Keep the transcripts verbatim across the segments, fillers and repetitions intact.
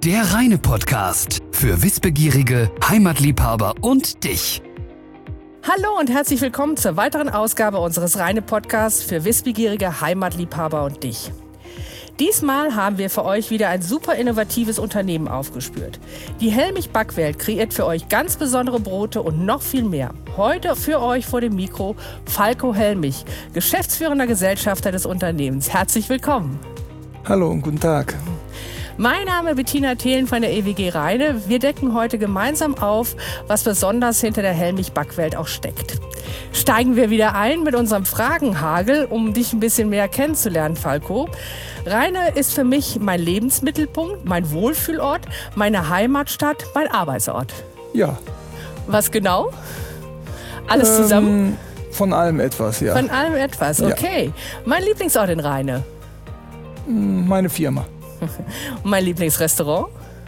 Der reine Podcast für Wissbegierige, Heimatliebhaber und dich. Hallo und herzlich willkommen zur weiteren Ausgabe unseres reine Podcasts für Wissbegierige, Heimatliebhaber und dich. Diesmal haben wir für euch wieder ein super innovatives Unternehmen aufgespürt. Die Helmich Backwelt kreiert für euch ganz besondere Brote und noch viel mehr. Heute für euch vor dem Mikro Falco Helmich, geschäftsführender Gesellschafter des Unternehmens. Herzlich willkommen. Hallo und guten Tag. Mein Name ist Bettina Thelen von der E W G Rheine. Wir decken heute gemeinsam auf, was besonders hinter der Helmich Backwelt auch steckt. Steigen wir wieder ein mit unserem Fragenhagel, um dich ein bisschen mehr kennenzulernen, Falco. Rheine ist für mich mein Lebensmittelpunkt, mein Wohlfühlort, meine Heimatstadt, mein Arbeitsort. Ja. Was genau? Alles zusammen? Ähm, von allem etwas, ja. Von allem etwas, okay. Ja. Mein Lieblingsort in Rheine? Meine Firma. Und mein Lieblingsrestaurant?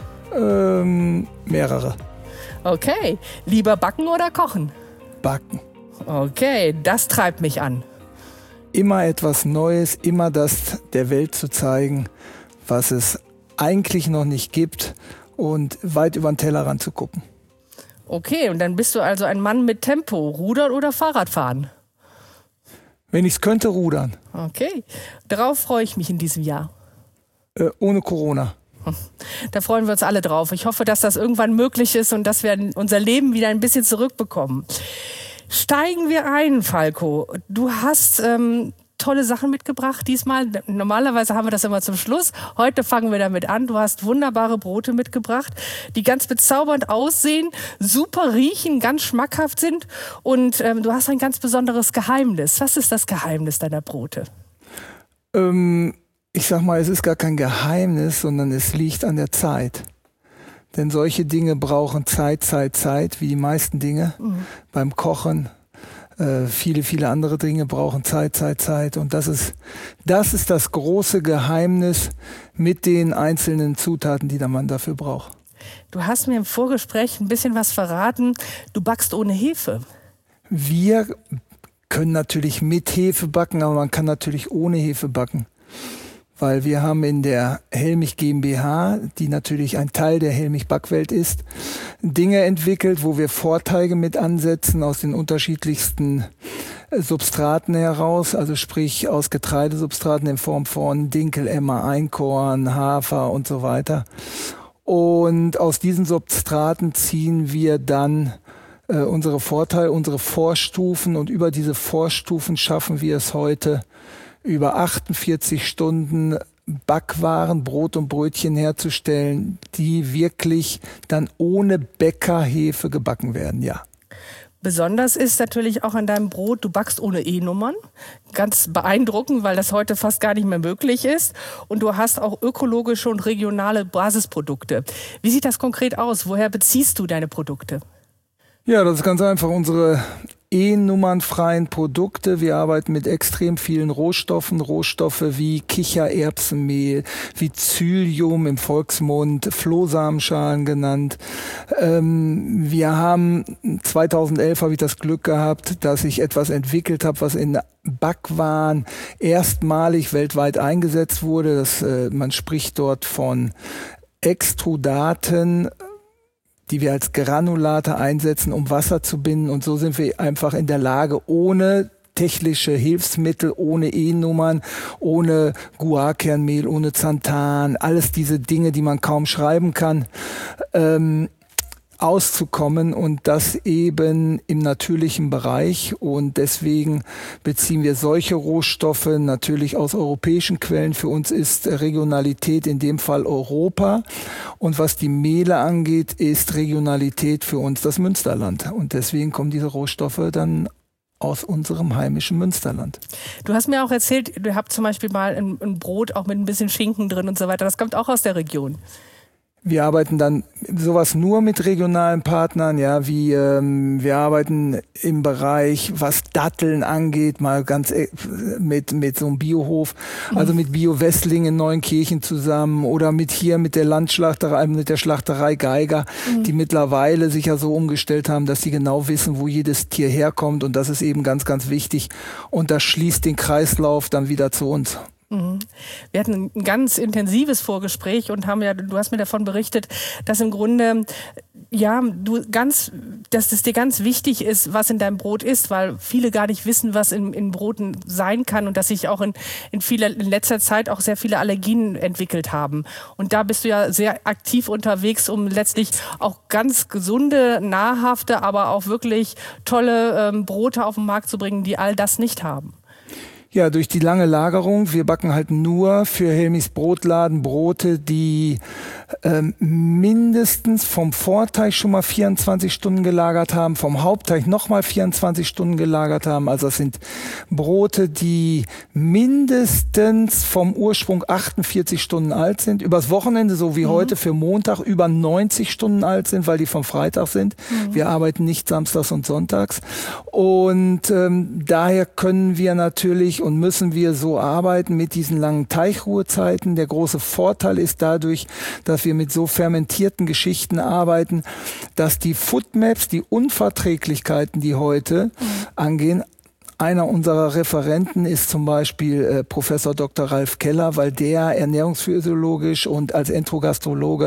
Ähm, mehrere. Okay. Lieber backen oder kochen? Backen. Okay, das treibt mich an. Immer etwas Neues, immer das der Welt zu zeigen, was es eigentlich noch nicht gibt und weit über den Tellerrand zu gucken. Okay, und dann bist du also ein Mann mit Tempo, Rudern oder Fahrradfahren? Wenn ich es könnte, rudern. Okay, darauf freue ich mich in diesem Jahr. Äh, ohne Corona. Da freuen wir uns alle drauf. Ich hoffe, dass das irgendwann möglich ist und dass wir unser Leben wieder ein bisschen zurückbekommen. Steigen wir ein, Falco. Du hast ähm, tolle Sachen mitgebracht diesmal. Normalerweise haben wir das immer zum Schluss. Heute fangen wir damit an. Du hast wunderbare Brote mitgebracht, die ganz bezaubernd aussehen, super riechen, ganz schmackhaft sind. Und ähm, du hast ein ganz besonderes Geheimnis. Was ist das Geheimnis deiner Brote? Ähm... Ich sag mal, es ist gar kein Geheimnis, sondern es liegt an der Zeit. Denn solche Dinge brauchen Zeit, Zeit, Zeit, wie die meisten Dinge. Mhm. Beim Kochen, äh, viele, viele andere Dinge brauchen Zeit, Zeit, Zeit. Und das ist, das ist das große Geheimnis mit den einzelnen Zutaten, die der Mann dafür braucht. Du hast mir im Vorgespräch ein bisschen was verraten. Du backst ohne Hefe. Wir können natürlich mit Hefe backen, aber man kann natürlich ohne Hefe backen. Weil wir haben in der Helmich GmbH, die natürlich ein Teil der Helmich Backwelt ist, Dinge entwickelt, wo wir Vorteige mit ansetzen aus den unterschiedlichsten Substraten heraus, also sprich aus Getreidesubstraten in Form von Dinkel, Emmer, Einkorn, Hafer und so weiter. Und aus diesen Substraten ziehen wir dann äh, unsere Vorteile, unsere Vorstufen, und über diese Vorstufen schaffen wir es heute, über achtundvierzig Stunden Backwaren, Brot und Brötchen herzustellen, die wirklich dann ohne Bäckerhefe gebacken werden, ja. Besonders ist natürlich auch an deinem Brot, du backst ohne E-Nummern. Ganz beeindruckend, weil das heute fast gar nicht mehr möglich ist. Und du hast auch ökologische und regionale Basisprodukte. Wie sieht das konkret aus? Woher beziehst du deine Produkte? Ja, das ist ganz einfach. Unsere E-nummernfreien Produkte. Wir arbeiten mit extrem vielen Rohstoffen. Rohstoffe wie Kichererbsenmehl, wie Psyllium im Volksmund, Flohsamenschalen genannt. Ähm, wir haben zweitausendelf habe ich das Glück gehabt, dass ich etwas entwickelt habe, was in Backwaren erstmalig weltweit eingesetzt wurde. Das, äh, man spricht dort von Extrudaten, die wir als Granulate einsetzen, um Wasser zu binden. Und so sind wir einfach in der Lage, ohne technische Hilfsmittel, ohne E-Nummern, ohne Guarkernmehl, ohne Xanthan, alles diese Dinge, die man kaum schreiben kann, ähm, auszukommen, und das eben im natürlichen Bereich. Und deswegen beziehen wir solche Rohstoffe natürlich aus europäischen Quellen. Für uns ist Regionalität in dem Fall Europa. Und was die Mehle angeht, ist Regionalität für uns das Münsterland. Und deswegen kommen diese Rohstoffe dann aus unserem heimischen Münsterland. Du hast mir auch erzählt, du habt zum Beispiel mal ein, ein Brot auch mit ein bisschen Schinken drin und so weiter. Das kommt auch aus der Region. Wir arbeiten dann sowas nur mit regionalen Partnern, ja, wie ähm, wir arbeiten im Bereich, was Datteln angeht, mal ganz äh, mit mit so einem Biohof, also mit Bio Westling in Neuenkirchen zusammen, oder mit hier mit der Landschlachterei, mit der Schlachterei Geiger, mhm. die mittlerweile sich ja so umgestellt haben, dass sie genau wissen, wo jedes Tier herkommt, und das ist eben ganz, ganz wichtig, und das schließt den Kreislauf dann wieder zu uns. Wir hatten ein ganz intensives Vorgespräch und haben ja, du hast mir davon berichtet, dass im Grunde ja, du ganz, dass es dir ganz wichtig ist, was in deinem Brot ist, weil viele gar nicht wissen, was in, in Broten sein kann und dass sich auch in, in, vieler, in letzter Zeit auch sehr viele Allergien entwickelt haben. Und da bist du ja sehr aktiv unterwegs, um letztlich auch ganz gesunde, nahrhafte, aber auch wirklich tolle ähm, Brote auf den Markt zu bringen, die all das nicht haben. Ja, durch die lange Lagerung. Wir backen halt nur für Helmis Brotladen Brote, die ähm, mindestens vom Vorteig schon mal vierundzwanzig Stunden gelagert haben, vom Hauptteig nochmal vierundzwanzig Stunden gelagert haben. Also das sind Brote, die mindestens vom Ursprung achtundvierzig Stunden alt sind. Übers Wochenende, so wie mhm. heute für Montag, über neunzig Stunden alt sind, weil die vom Freitag sind. Mhm. Wir arbeiten nicht samstags und sonntags. Und ähm, daher können wir natürlich und müssen wir so arbeiten mit diesen langen Teigruhezeiten. Der große Vorteil ist dadurch, dass wir mit so fermentierten Geschichten arbeiten, dass die Foodmaps, die Unverträglichkeiten, die heute mhm. angehen, einer unserer Referenten ist zum Beispiel äh, Professor Doktor Ralf Keller, weil der ernährungsphysiologisch und als Enterogastrologe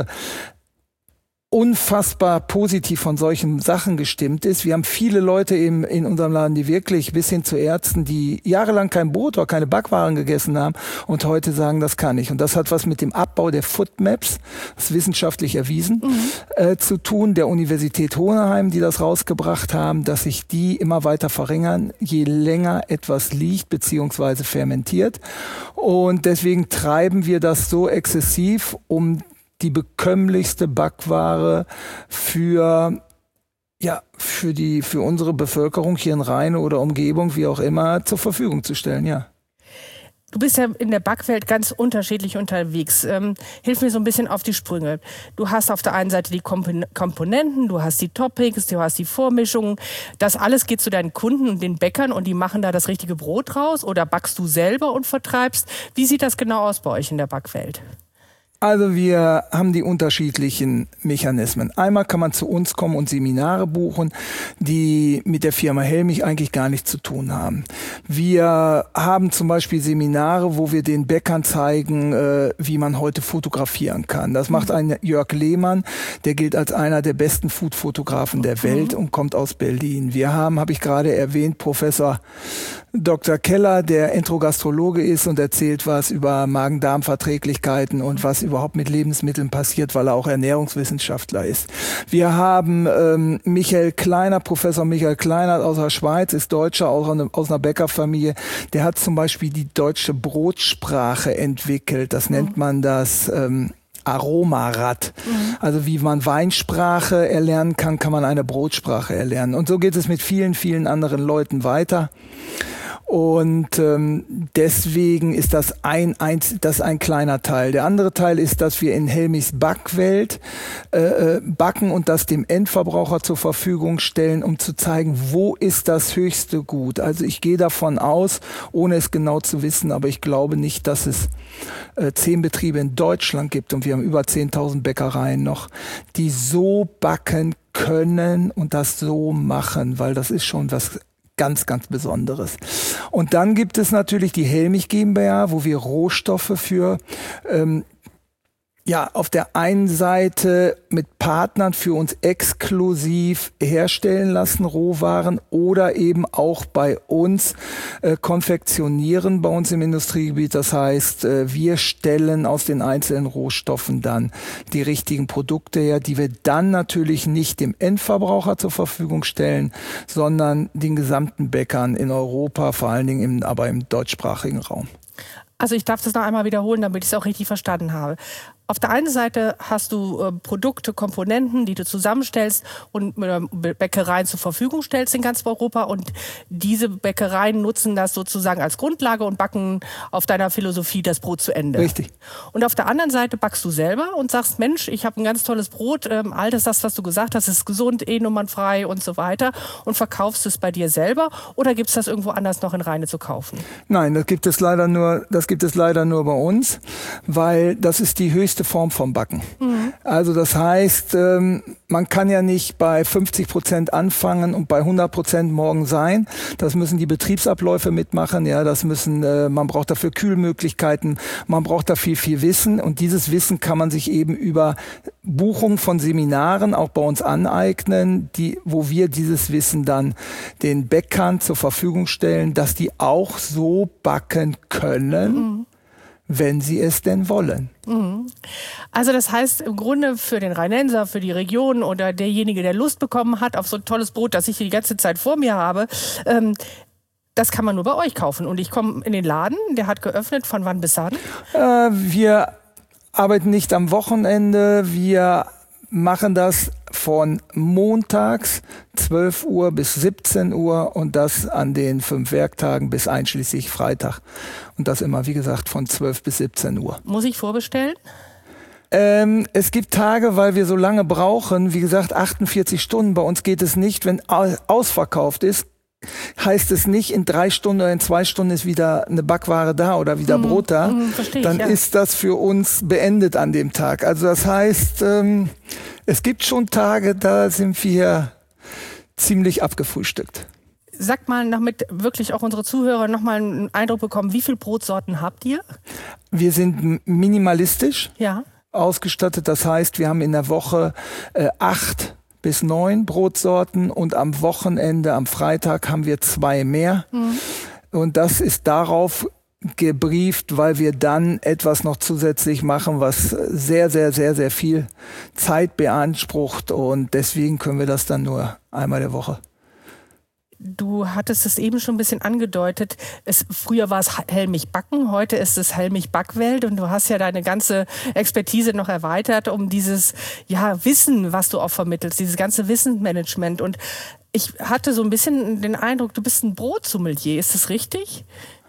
unfassbar positiv von solchen Sachen gestimmt ist. Wir haben viele Leute im, in unserem Laden, die wirklich bis hin zu Ärzten, die jahrelang kein Brot oder keine Backwaren gegessen haben und heute sagen, das kann ich. Und das hat was mit dem Abbau der Foodmaps, das ist wissenschaftlich erwiesen, mhm. äh, zu tun, der Universität Hohenheim, die das rausgebracht haben, dass sich die immer weiter verringern, je länger etwas liegt bzw. fermentiert. Und deswegen treiben wir das so exzessiv, um die bekömmlichste Backware für, ja, für die, für unsere Bevölkerung hier in Rheine oder Umgebung, wie auch immer, zur Verfügung zu stellen, ja. Du bist ja in der Backwelt ganz unterschiedlich unterwegs. Ähm, hilf mir so ein bisschen auf die Sprünge. Du hast auf der einen Seite die Kompon- Komponenten, du hast die Toppings, du hast die Vormischungen. Das alles geht zu deinen Kunden und den Bäckern und die machen da das richtige Brot raus oder backst du selber und vertreibst? Wie sieht das genau aus bei euch in der Backwelt? Also wir haben die unterschiedlichen Mechanismen. Einmal kann man zu uns kommen und Seminare buchen, die mit der Firma Helmich eigentlich gar nichts zu tun haben. Wir haben zum Beispiel Seminare, wo wir den Bäckern zeigen, äh, wie man heute fotografieren kann. Das macht ein Jörg Lehmann, der gilt als einer der besten Food-Fotografen der Welt und kommt aus Berlin. Wir haben, habe ich gerade erwähnt, Professor Doktor Keller, der Enterogastrologe ist und erzählt was über Magen-Darm-Verträglichkeiten und was überhaupt mit Lebensmitteln passiert, weil er auch Ernährungswissenschaftler ist. Wir haben ähm, Michael Kleiner, Professor Michael Kleiner aus der Schweiz, ist Deutscher, aus einer, aus einer Bäckerfamilie. Der hat zum Beispiel die deutsche Brotsprache entwickelt. Das nennt man das ähm, Aromarad. Mhm. Also wie man Weinsprache erlernen kann, kann man eine Brotsprache erlernen. Und so geht es mit vielen, vielen anderen Leuten weiter. Und ähm, deswegen ist das ein, ein, das ein kleiner Teil. Der andere Teil ist, dass wir in Helmichs Backwelt äh, backen und das dem Endverbraucher zur Verfügung stellen, um zu zeigen, wo ist das höchste Gut. Also ich gehe davon aus, ohne es genau zu wissen, aber ich glaube nicht, dass es äh, zehn Betriebe in Deutschland gibt und wir haben über zehntausend Bäckereien noch, die so backen können und das so machen, weil das ist schon was ganz, ganz Besonderes. Und dann gibt es natürlich die Helmich GmbH, wo wir Rohstoffe für ähm, ja, auf der einen Seite mit Partnern für uns exklusiv herstellen lassen, Rohwaren, oder eben auch bei uns äh, konfektionieren, bei uns im Industriegebiet. Das heißt, äh, wir stellen aus den einzelnen Rohstoffen dann die richtigen Produkte her, die wir dann natürlich nicht dem Endverbraucher zur Verfügung stellen, sondern den gesamten Bäckern in Europa, vor allen Dingen im, aber im deutschsprachigen Raum. Also ich darf das noch einmal wiederholen, damit ich es auch richtig verstanden habe. Auf der einen Seite hast du äh, Produkte, Komponenten, die du zusammenstellst und äh, Bäckereien zur Verfügung stellst in ganz Europa, und diese Bäckereien nutzen das sozusagen als Grundlage und backen auf deiner Philosophie das Brot zu Ende. Richtig. Und auf der anderen Seite backst du selber und sagst, Mensch, ich habe ein ganz tolles Brot, ähm, all das, das, was du gesagt hast, ist gesund, e-nummernfrei und so weiter, und verkaufst es bei dir selber, oder gibt es das irgendwo anders noch in Rheine zu kaufen? Nein, das gibt es leider nur, das gibt es leider nur bei uns, weil das ist die höchste Form vom Backen. Mhm. Also das heißt, ähm, man kann ja nicht bei fünfzig Prozent anfangen und bei hundert Prozent morgen sein. Das müssen die Betriebsabläufe mitmachen. Ja, das müssen, äh, man braucht dafür Kühlmöglichkeiten, man braucht da viel, viel Wissen. Und dieses Wissen kann man sich eben über Buchung von Seminaren auch bei uns aneignen, die, wo wir dieses Wissen dann den Bäckern zur Verfügung stellen, dass die auch so backen können, mhm. wenn sie es denn wollen. Also das heißt im Grunde für den Rheinenser, für die Region oder derjenige, der Lust bekommen hat auf so ein tolles Brot, das ich die ganze Zeit vor mir habe, ähm, das kann man nur bei euch kaufen. Und ich komme in den Laden, der hat geöffnet, von wann bis wann? Äh, wir arbeiten nicht am Wochenende, wir machen das von montags zwölf Uhr bis siebzehn Uhr und das an den fünf Werktagen bis einschließlich Freitag. Und das immer, wie gesagt, von zwölf bis siebzehn Uhr. Muss ich vorbestellen? Ähm, es gibt Tage, weil wir so lange brauchen, wie gesagt, achtundvierzig Stunden. Bei uns geht es nicht, wenn ausverkauft ist, heißt es nicht, in drei Stunden oder in zwei Stunden ist wieder eine Backware da oder wieder hm, Brot da. Hm, verstehe dann ich, ja. ist das für uns beendet an dem Tag. Also das heißt, ähm, es gibt schon Tage, da sind wir ziemlich abgefrühstückt. Sag mal, damit wirklich auch unsere Zuhörer nochmal einen Eindruck bekommen, wie viele Brotsorten habt ihr? Wir sind minimalistisch ja. ausgestattet. Das heißt, wir haben in der Woche äh, acht bis neun Brotsorten und am Wochenende, am Freitag, haben wir zwei mehr. Mhm. Und das ist darauf gebrieft, weil wir dann etwas noch zusätzlich machen, was sehr, sehr, sehr, sehr viel Zeit beansprucht. Und deswegen können wir das dann nur einmal der Woche. Du hattest es eben schon ein bisschen angedeutet. Es, früher war es Helmich Backen, heute ist es Helmich Backwelt und du hast ja deine ganze Expertise noch erweitert um dieses ja, Wissen, was du auch vermittelst, dieses ganze Wissensmanagement. Und ich hatte so ein bisschen den Eindruck, du bist ein Brotsommelier. Ist das richtig?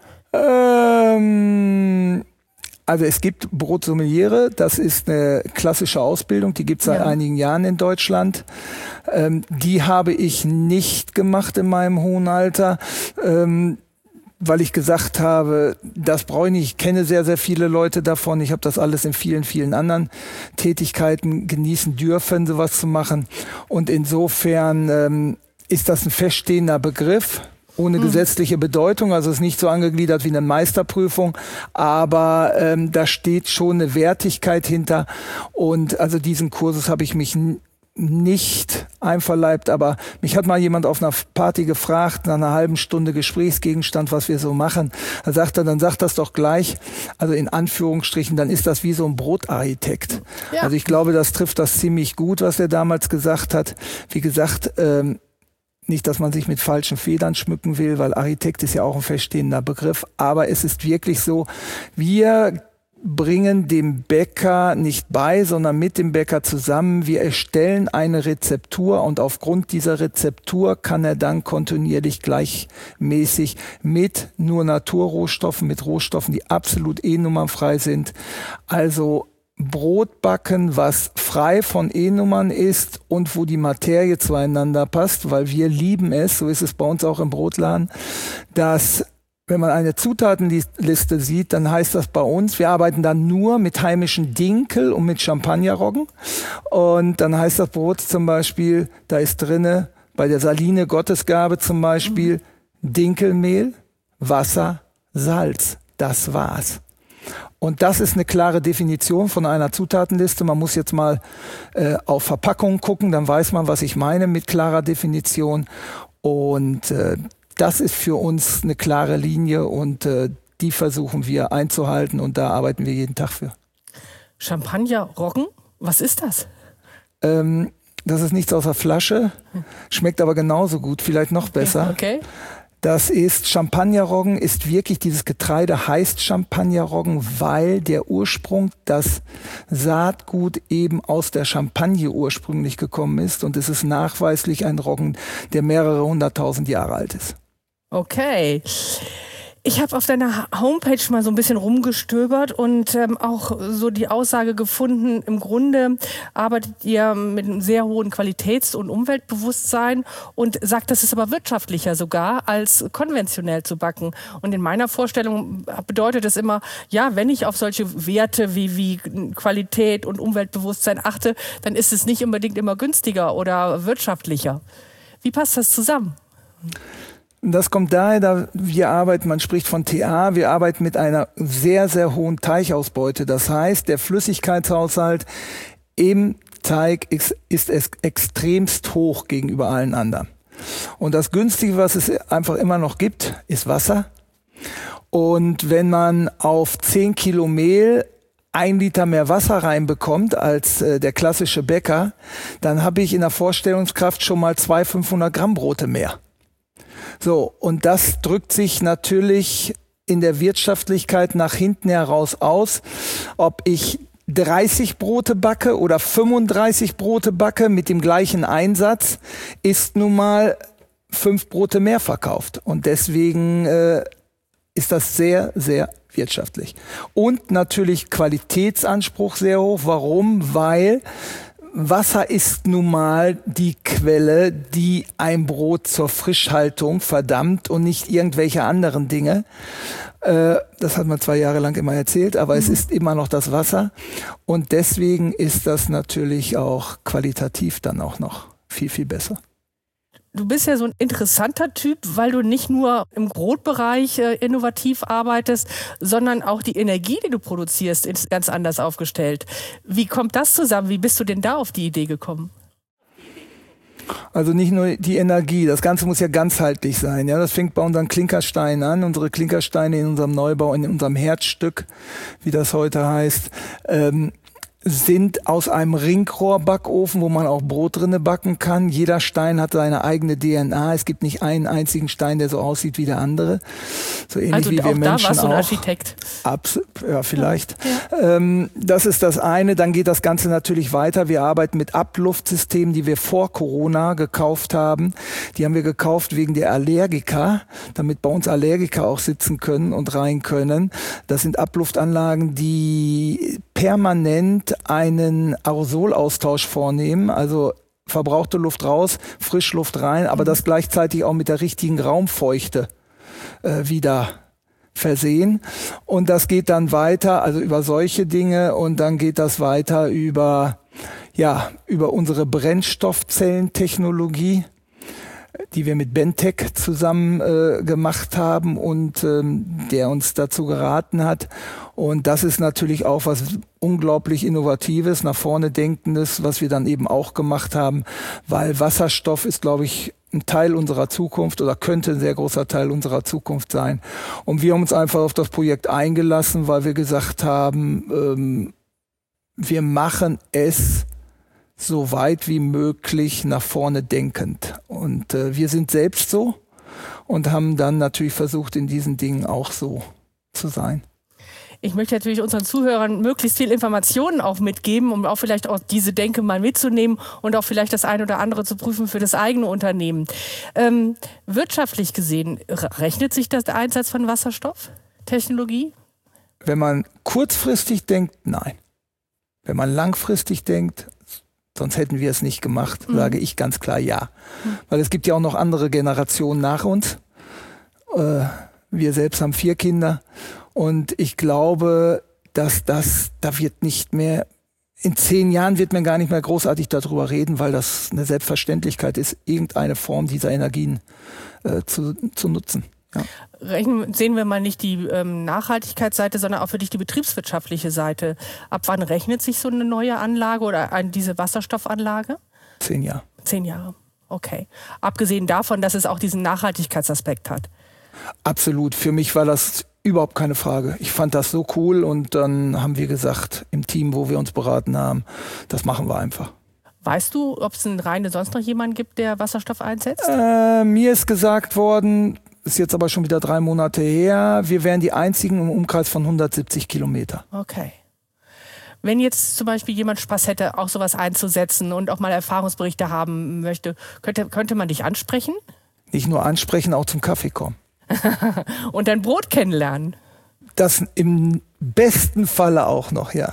Ähm... Also es gibt Brotsommeliere, das ist eine klassische Ausbildung, die gibt es seit ja. einigen Jahren in Deutschland. Ähm, die habe ich nicht gemacht in meinem hohen Alter, ähm, weil ich gesagt habe, das brauche ich nicht. Ich kenne sehr, sehr viele Leute davon. Ich habe das alles in vielen, vielen anderen Tätigkeiten genießen dürfen, sowas zu machen. Und insofern ähm, ist das ein feststehender Begriff. Ohne gesetzliche Bedeutung, also es ist nicht so angegliedert wie eine Meisterprüfung, aber ähm, da steht schon eine Wertigkeit hinter und also diesen Kursus habe ich mich n- nicht einverleibt, aber mich hat mal jemand auf einer Party gefragt, nach einer halben Stunde Gesprächsgegenstand, was wir so machen. Da sagt er, dann sagt das doch gleich, also in Anführungsstrichen, dann ist das wie so ein Brotarchitekt. Ja. Also ich glaube, das trifft das ziemlich gut, was er damals gesagt hat. Wie gesagt, ähm, nicht, dass man sich mit falschen Federn schmücken will, weil Architekt ist ja auch ein feststehender Begriff. Aber es ist wirklich so, wir bringen dem Bäcker nicht bei, sondern mit dem Bäcker zusammen. Wir erstellen eine Rezeptur und aufgrund dieser Rezeptur kann er dann kontinuierlich gleichmäßig mit nur Naturrohstoffen, mit Rohstoffen, die absolut E-nummernfrei sind, also Brot backen, was frei von E-Nummern ist und wo die Materie zueinander passt, weil wir lieben es, so ist es bei uns auch im Brotladen, dass wenn man eine Zutatenliste sieht, dann heißt das bei uns, wir arbeiten dann nur mit heimischen Dinkel und mit Champagnerroggen und dann heißt das Brot zum Beispiel, da ist drinne bei der Saline Gottesgabe zum Beispiel Dinkelmehl, Wasser, Salz, das war's. Und das ist eine klare Definition von einer Zutatenliste. Man muss jetzt mal äh, auf Verpackungen gucken, dann weiß man, was ich meine mit klarer Definition. Und äh, das ist für uns eine klare Linie und äh, die versuchen wir einzuhalten und da arbeiten wir jeden Tag für. Champagner-Roggen, was ist das? Ähm, das ist nichts außer Flasche, schmeckt aber genauso gut, vielleicht noch besser. Okay. Das ist Champagnerroggen, ist wirklich, dieses Getreide heißt Champagnerroggen, weil der Ursprung, das Saatgut eben aus der Champagne ursprünglich gekommen ist und es ist nachweislich ein Roggen, der mehrere hunderttausend Jahre alt ist. Okay. Ich habe auf deiner Homepage mal so ein bisschen rumgestöbert und ähm, auch so die Aussage gefunden, im Grunde arbeitet ihr mit einem sehr hohen Qualitäts- und Umweltbewusstsein und sagt, das ist aber wirtschaftlicher sogar, als konventionell zu backen. Und in meiner Vorstellung bedeutet es immer, ja, wenn ich auf solche Werte wie, wie Qualität und Umweltbewusstsein achte, dann ist es nicht unbedingt immer günstiger oder wirtschaftlicher. Wie passt das zusammen? Das kommt daher, da wir arbeiten, man spricht von T A, wir arbeiten mit einer sehr, sehr hohen Teichausbeute. Das heißt, der Flüssigkeitshaushalt im Teig ist, ist es extremst hoch gegenüber allen anderen. Und das Günstige, was es einfach immer noch gibt, ist Wasser. Und wenn man auf zehn Kilo Mehl ein Liter mehr Wasser reinbekommt als äh, der klassische Bäcker, dann habe ich in der Vorstellungskraft schon mal zwei fünfhundert Gramm Brote mehr. So, und das drückt sich natürlich in der Wirtschaftlichkeit nach hinten heraus aus, ob ich dreißig Brote backe oder fünfunddreißig Brote backe mit dem gleichen Einsatz, ist nun mal fünf Brote mehr verkauft. Und deswegen äh, ist das sehr, sehr wirtschaftlich. Und natürlich Qualitätsanspruch sehr hoch. Warum? Weil Wasser ist nun mal die Quelle, die ein Brot zur Frischhaltung verdammt und nicht irgendwelche anderen Dinge. Äh, das hat man zwei Jahre lang immer erzählt, aber mhm. es ist immer noch das Wasser. Und deswegen ist das natürlich auch qualitativ dann auch noch viel, viel besser. Du bist ja so ein interessanter Typ, weil du nicht nur im Brotbereich äh, innovativ arbeitest, sondern auch die Energie, die du produzierst, ist ganz anders aufgestellt. Wie kommt das zusammen? Wie bist du denn da auf die Idee gekommen? Also nicht nur die Energie, das Ganze muss ja ganzheitlich sein. Ja, das fängt bei unseren Klinkersteinen an. Unsere Klinkersteine in unserem Neubau, in unserem Herzstück, wie das heute heißt, ähm, sind aus einem Ringrohrbackofen, wo man auch Brot drinne backen kann. Jeder Stein hat seine eigene D N A. Es gibt nicht einen einzigen Stein, der so aussieht wie der andere. So ähnlich also wie wir auch Menschen da warst auch. du ein Architekt. Abs- ja, vielleicht. Ja. Ja. Ähm, das ist das eine. Dann geht das Ganze natürlich weiter. Wir arbeiten mit Abluftsystemen, die wir vor Corona gekauft haben. Die haben wir gekauft wegen der Allergiker, damit bei uns Allergiker auch sitzen können und rein können. Das sind Abluftanlagen, die permanent einen Aerosolaustausch vornehmen, also verbrauchte Luft raus, Frischluft rein, aber mhm. das gleichzeitig auch mit der richtigen Raumfeuchte äh, wieder versehen. Und das geht dann weiter, also über solche Dinge, und dann geht das weiter über, ja, über unsere Brennstoffzellentechnologie, die wir mit Bentech zusammen äh, gemacht haben und ähm, der uns dazu geraten hat. Und das ist natürlich auch was unglaublich Innovatives, nach vorne Denkendes, was wir dann eben auch gemacht haben, weil Wasserstoff ist, glaube ich, ein Teil unserer Zukunft oder könnte ein sehr großer Teil unserer Zukunft sein. Und wir haben uns einfach auf das Projekt eingelassen, weil wir gesagt haben, ähm, wir machen es so weit wie möglich nach vorne denkend. Und äh, wir sind selbst so und haben dann natürlich versucht, in diesen Dingen auch so zu sein. Ich möchte natürlich unseren Zuhörern möglichst viel Informationen auch mitgeben, um auch vielleicht auch diese Denke mal mitzunehmen und auch vielleicht das eine oder andere zu prüfen für das eigene Unternehmen. Ähm, wirtschaftlich gesehen, rechnet sich das der Einsatz von Wasserstofftechnologie? Wenn man kurzfristig denkt, nein. Wenn man langfristig denkt, sonst hätten wir es nicht gemacht, mhm. sage ich ganz klar ja. Mhm. Weil es gibt ja auch noch andere Generationen nach uns. Äh, wir selbst haben vier Kinder. Und ich glaube, dass das, da wird nicht mehr, in zehn Jahren wird man gar nicht mehr großartig darüber reden, weil das eine Selbstverständlichkeit ist, irgendeine Form dieser Energien äh, zu, zu nutzen. Ja. Rechnen, sehen wir mal nicht die ähm, Nachhaltigkeitsseite, sondern auch wirklich die betriebswirtschaftliche Seite. Ab wann rechnet sich so eine neue Anlage oder ein, diese Wasserstoffanlage? Zehn Jahre. Zehn Jahre, okay. Abgesehen davon, dass es auch diesen Nachhaltigkeitsaspekt hat. Absolut. Für mich war das überhaupt keine Frage. Ich fand das so cool und dann haben wir gesagt, im Team, wo wir uns beraten haben, das machen wir einfach. Weißt du, ob es in Rheine sonst noch jemanden gibt, der Wasserstoff einsetzt? Äh, mir ist gesagt worden, ist jetzt aber schon wieder drei Monate her, wir wären die einzigen im Umkreis von hundertsiebzig Kilometer. Okay. Wenn jetzt zum Beispiel jemand Spaß hätte, auch sowas einzusetzen und auch mal Erfahrungsberichte haben möchte, könnte, könnte man dich ansprechen? Nicht nur ansprechen, auch zum Kaffee kommen. Und dein Brot kennenlernen. Das im besten Falle auch noch, ja.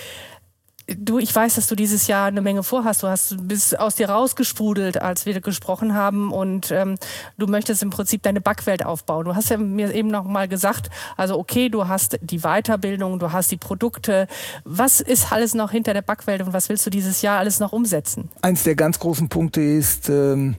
Du, ich weiß, dass du dieses Jahr eine Menge vorhast. Du hast bist aus dir rausgesprudelt, als wir gesprochen haben, und ähm, du möchtest im Prinzip deine Backwelt aufbauen. Du hast ja mir eben noch mal gesagt, also okay, du hast die Weiterbildung, du hast die Produkte. Was ist alles noch hinter der Backwelt und was willst du dieses Jahr alles noch umsetzen? Eins der ganz großen Punkte ist, ähm,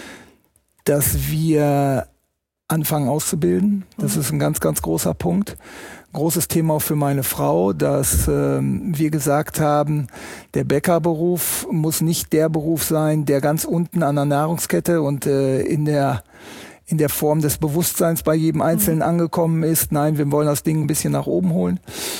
dass wir anfangen auszubilden. Das mhm. ist ein ganz, ganz großer Punkt. Großes Thema auch für meine Frau, dass ähm, wir gesagt haben, der Bäckerberuf muss nicht der Beruf sein, der ganz unten an der Nahrungskette und äh, in der in der Form des Bewusstseins bei jedem Einzelnen mhm. angekommen ist. Nein, wir wollen das Ding ein bisschen nach oben holen.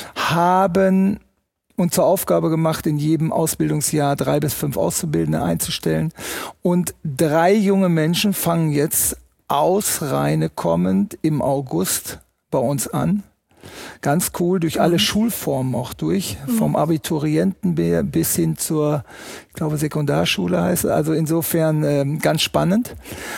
Haben uns zur Aufgabe gemacht, in jedem Ausbildungsjahr drei bis fünf Auszubildende einzustellen. Und drei junge Menschen fangen jetzt aus Rheine kommend im August bei uns an. Ganz cool, durch alle mhm. Schulformen auch durch, mhm. vom Abiturienten bis hin zur, ich glaube, Sekundarschule heißt es. Also insofern ähm, ganz spannend.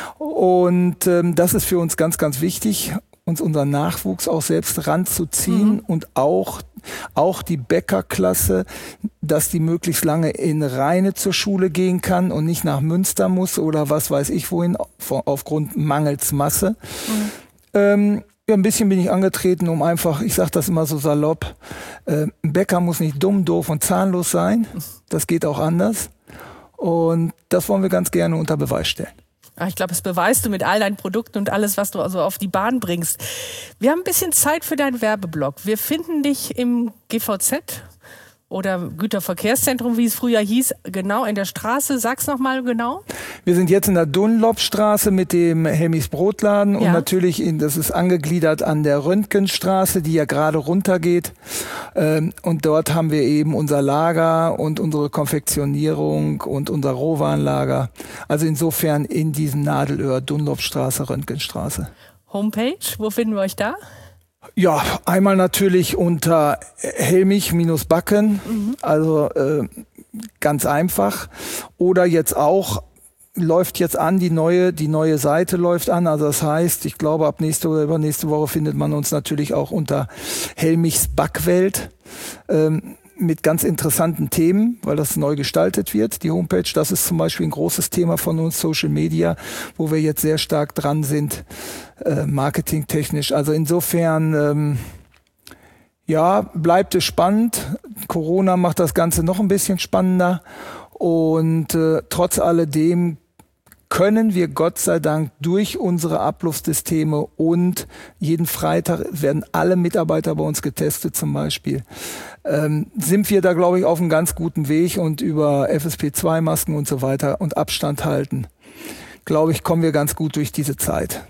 Und ähm, das ist für uns ganz, ganz wichtig, uns unseren Nachwuchs auch selbst ranzuziehen mhm. und auch, auch die Bäckerklasse, dass die möglichst lange in Rheine zur Schule gehen kann und nicht nach Münster muss oder was weiß ich wohin, aufgrund mangels Masse. Mhm. Ähm, Ja, ein bisschen bin ich angetreten, um einfach, ich sage das immer so salopp, äh, ein Bäcker muss nicht dumm, doof und zahnlos sein. Das geht auch anders. Und das wollen wir ganz gerne unter Beweis stellen. Ich glaube, das beweist du mit all deinen Produkten und alles, was du also auf die Bahn bringst. Wir haben ein bisschen Zeit für deinen Werbeblock. Wir finden dich im G V Z oder Güterverkehrszentrum, wie es früher hieß, genau in der Straße. Sag's nochmal genau. Wir sind jetzt in der Dunlopstraße mit dem Helmichs Brotladen, ja. Und natürlich, in, das ist angegliedert an der Röntgenstraße, die ja gerade runtergeht. Ähm, und dort haben wir eben unser Lager und unsere Konfektionierung und unser Rohwarenlager. Also insofern in diesem Nadelöhr, Dunlopstraße, Röntgenstraße. Homepage, wo finden wir euch da? Ja, einmal natürlich unter Helmich-Backen, mhm. also äh, ganz einfach. Oder jetzt auch, läuft jetzt an, die neue, die neue Seite läuft an. Also das heißt, ich glaube, ab nächste oder übernächste Woche findet man uns natürlich auch unter Helmichs Backwelt. Ähm, mit ganz interessanten Themen, weil das neu gestaltet wird, die Homepage. Das ist zum Beispiel ein großes Thema von uns, Social Media, wo wir jetzt sehr stark dran sind, äh, marketingtechnisch. Also insofern, ähm, ja, bleibt es spannend. Corona macht das Ganze noch ein bisschen spannender. Und äh, trotz alledem können wir Gott sei Dank durch unsere Abluftsysteme und jeden Freitag werden alle Mitarbeiter bei uns getestet zum Beispiel, ähm, sind wir da, glaube ich, auf einem ganz guten Weg, und über F S P zwei Masken und so weiter und Abstand halten, glaube ich, kommen wir ganz gut durch diese Zeit.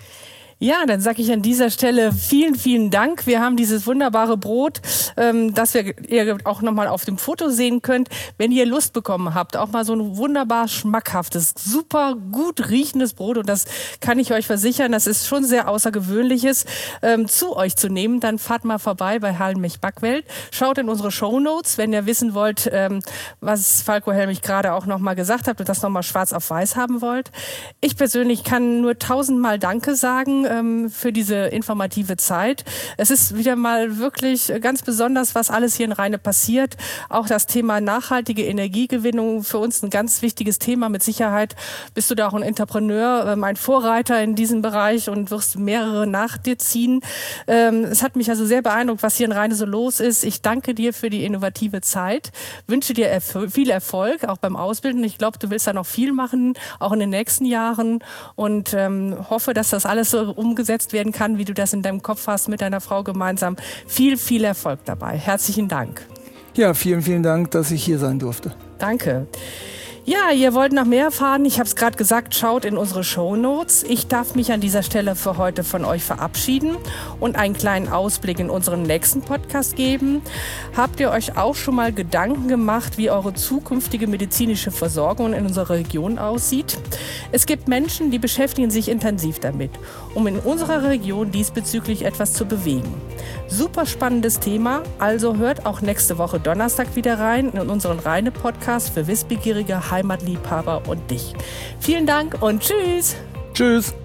Ja, dann sage ich an dieser Stelle vielen, vielen Dank. Wir haben dieses wunderbare Brot, ähm, das wir, ihr auch nochmal auf dem Foto sehen könnt. Wenn ihr Lust bekommen habt, auch mal so ein wunderbar schmackhaftes, super gut riechendes Brot, und das kann ich euch versichern, das ist schon sehr Außergewöhnliches, ähm, zu euch zu nehmen, dann fahrt mal vorbei bei Helmich Backwelt. Schaut in unsere Shownotes, wenn ihr wissen wollt, ähm, was Falco Helmich gerade auch nochmal gesagt hat und das nochmal schwarz auf weiß haben wollt. Ich persönlich kann nur tausendmal Danke sagen für diese informative Zeit. Es ist wieder mal wirklich ganz besonders, was alles hier in Rheine passiert. Auch das Thema nachhaltige Energiegewinnung, für uns ein ganz wichtiges Thema. Mit Sicherheit bist du da auch ein Entrepreneur, ein Vorreiter in diesem Bereich und wirst mehrere nach dir ziehen. Es hat mich also sehr beeindruckt, was hier in Rheine so los ist. Ich danke dir für die innovative Zeit, wünsche dir viel Erfolg, auch beim Ausbilden. Ich glaube, du willst da noch viel machen, auch in den nächsten Jahren, und ähm, hoffe, dass das alles so umgesetzt werden kann, wie du das in deinem Kopf hast, mit deiner Frau gemeinsam. Viel, viel Erfolg dabei. Herzlichen Dank. Ja, vielen, vielen Dank, dass ich hier sein durfte. Danke. Ja, ihr wollt noch mehr erfahren? Ich habe es gerade gesagt, schaut in unsere Shownotes. Ich darf mich an dieser Stelle für heute von euch verabschieden und einen kleinen Ausblick in unseren nächsten Podcast geben. Habt ihr euch auch schon mal Gedanken gemacht, wie eure zukünftige medizinische Versorgung in unserer Region aussieht? Es gibt Menschen, die beschäftigen sich intensiv damit, um in unserer Region diesbezüglich etwas zu bewegen. Super spannendes Thema, also hört auch nächste Woche Donnerstag wieder rein in unseren Rheine-Podcast für Wissbegierige, Heimatliebhaber und dich. Vielen Dank und tschüss! Tschüss!